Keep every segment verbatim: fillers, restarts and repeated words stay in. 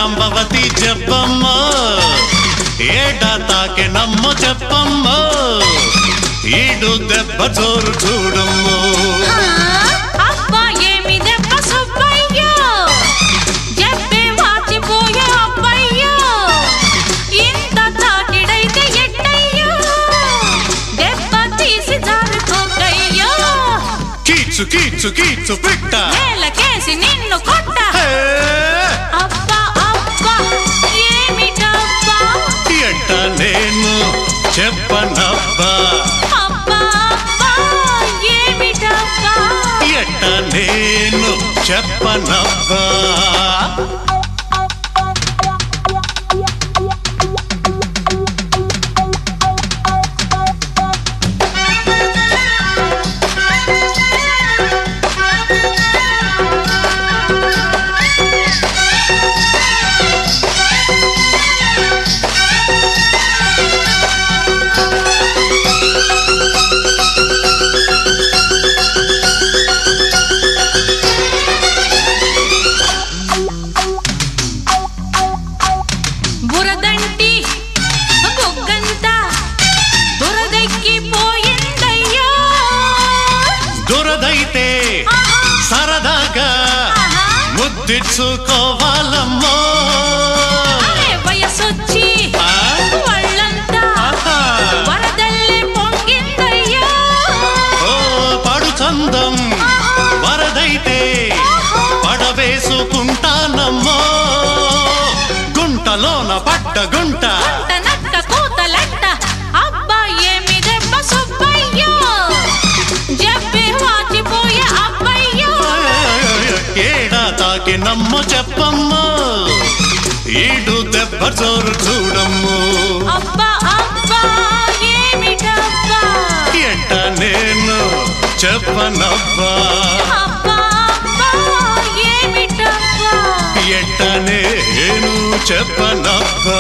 జాంబవతి చెప్పమ్మ ఏడా తాకే నమ్మ చెప్పమ్మ ఈడు దెబ్బ జోరు చూడమ్మ అబ్బా ఏమి దెబ్బ సుబ్బయ్యో చెప్పే వాచిపోయే అబ్బయ్యో ఇంత తాకిడైతే ఎట్టయ్యో దెబ్బ తీసి జారుకోకయ్యో కీచు కీచు కీచు పిట్ట నేలకేసి నిన్ను కొట్ట అబ్బా అబ్బా ఏమిటబ్బా ఎట్ట నేను చెప్పనబ్బా అబ్బా అబ్బా ఏమిటబ్బా ఎట్ట నేను చెప్పనబ్బా బురదంటి బొగ్గంతా దురదెక్కిపోయిందయ్యో దురదైతే సరదాగా ముద్దిచ్చుకోవాలమ్మో అరే వయసొచ్చి వాళ్ళంతా వరదల్లే పొంగిందయ్యో ఓ పడు చందం వరదైతే పడవేసుకుంటానమ్మో గుంటలోన పట్ట గుంట గుంట నక్క కూతలెట్ట అబ్బా ఏమి దెబ్బ సుబ్బయ్యో చెప్పే వాచిపోయే అబ్బయ్యో ఏడా తాకి నమ్మ చెప్పమ్మ ఈడు దెబ్బ జోరు చూడమ్ము అబ్బా అబ్బా ఏమిటబ్బా ఎట్ట నేను చెప్పనబ్బా అబ్బా అబ్బా ఏమిటబ్బా ఎట్ట నేను చెప్పనబ్బా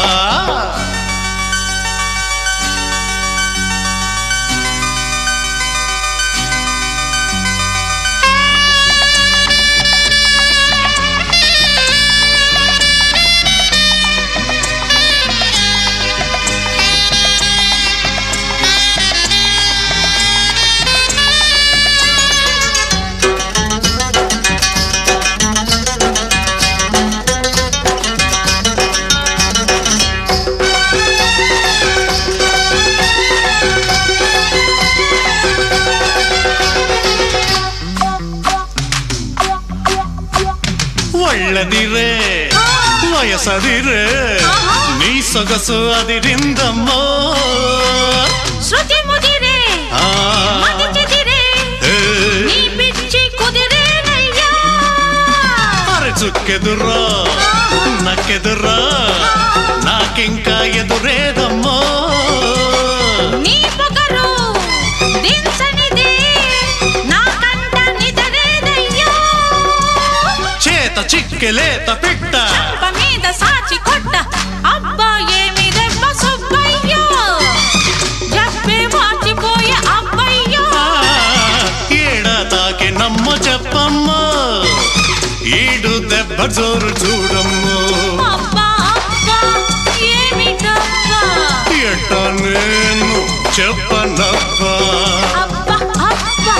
ಒಳ್ಳದಿರೇ ವಯಸ್ಸದಿರೇ ನೀ ಸೊಗಸು ಅದಿರಿಂದಮ್ಮೋ శృతి ముదిరే మతి చెదిరే నీ పిచ్చి కుదిరేనయ్యా అరే చుక్కెదురా నక్కెదురా నాకింకా ఎదురేదమ్మో నీ పొగరు దించనిదే నాకంట నిదరేదయ్యా చేత చిక్కెలేత పిట్ట చంప మీద సాచి కొట్ట అబ్బా ఏమి దెబ్బ సుబ్బయ్యో చెప్పే వాచిపోయే అబ్బయ్యో ఏడా తాకి నమ్మ చెప్పమ్మ ఈడు దెబ్బ జోరు చూడమ్ము అబ్బా అబ్బా ఏమిటబ్బా ఎట్ట నేను చెప్పనబ్బా అబ్బా అబ్బా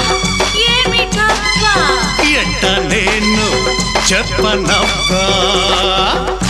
ఏమిటబ్బా ఎట్ట నేను చెప్పనబ్బా